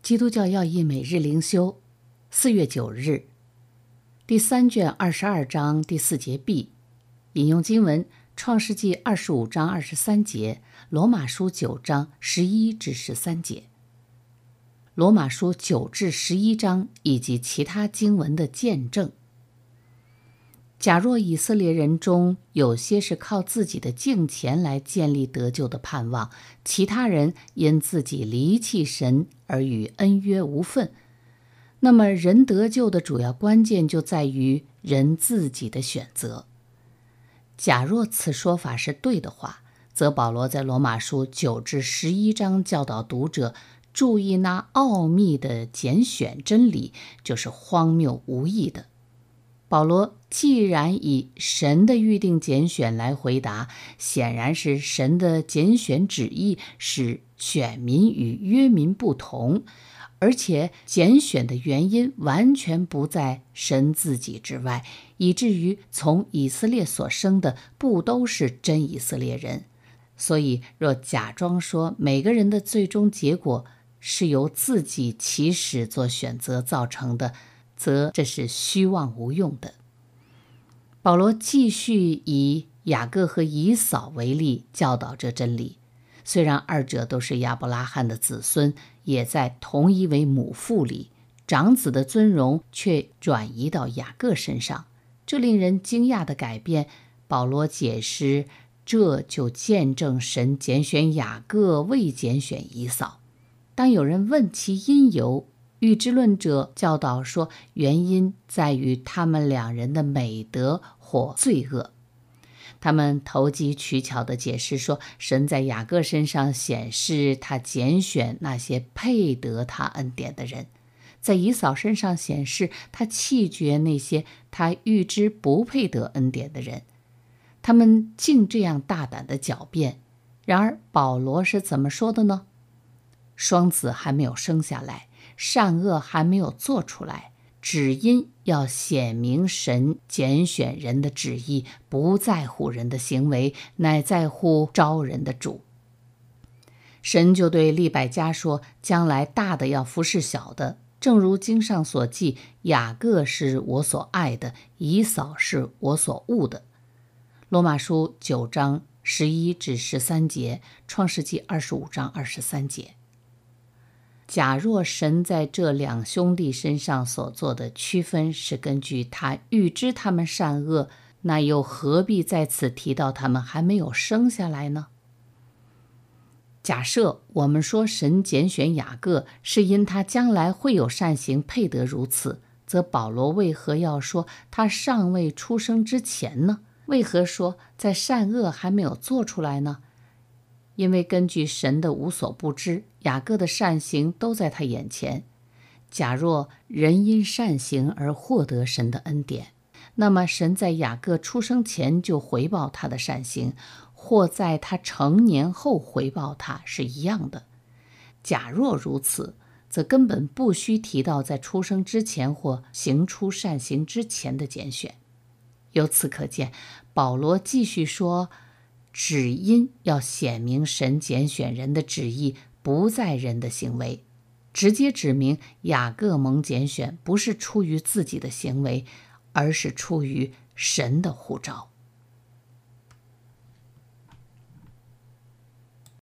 基督教要义每日灵修，4月9日，第3卷22章第4节 B， 引用经文创世纪25章23节，罗马书9章11至13节。罗马书9至11章以及其他经文的见证。假若以色列人中有些是靠自己的敬虔来建立得救的盼望，其他人因自己离弃神而与恩约无份，那么人得救的主要关键就在于人自己的选择。假若此说法是对的话，则保罗在罗马书9至11章教导读者注意那奥秘的拣选真理，就是荒谬无益的。保罗既然以神的预定拣选来回答，显然是神的拣选旨意使选民与约民不同，而且拣选的原因完全不在神自己之外，以至于从以色列所生的不都是真以色列人。所以若假装说每个人的最终结果是由自己起始做选择造成的，则这是虚妄无用的。保罗继续以雅各和以扫为例教导这真理，虽然二者都是亚伯拉罕的子孙，也在同一位母腹里，长子的尊荣却转移到雅各身上。这令人惊讶的改变，保罗解释，这就见证神拣选雅各未拣选以扫。当有人问其因由，预知论者教导说，原因在于他们两人的美德或罪恶。他们投机取巧地解释说，神在雅各身上显示他拣选那些配得他恩典的人，在以扫身上显示他弃绝那些他预知不配得恩典的人。他们竟这样大胆地狡辩。然而保罗是怎么说的呢？双子还没有生下来，善恶还没有做出来，只因要显明神拣选人的旨意，不在乎人的行为，乃在乎招人的主。神就对利百加说，将来大的要服侍小的，正如经上所记，雅各是我所爱的，以扫是我所恶的。罗马书9章11至13节，创世纪25章23节。假若神在这两兄弟身上所做的区分是根据他预知他们善恶，那又何必在此提到他们还没有生下来呢？假设我们说神拣选雅各是因他将来会有善行配得如此，则保罗为何要说他尚未出生之前呢？为何说在善恶还没有做出来呢？因为根据神的无所不知，雅各的善行都在他眼前。假若人因善行而获得神的恩典，那么神在雅各出生前就回报他的善行，或在他成年后回报他是一样的。假若如此，则根本不需提到在出生之前或行出善行之前的拣选。由此可见，保罗继续说，只因要显明神拣选人的旨意不在人的行为，直接指明雅各蒙拣选不是出于自己的行为，而是出于神的呼召。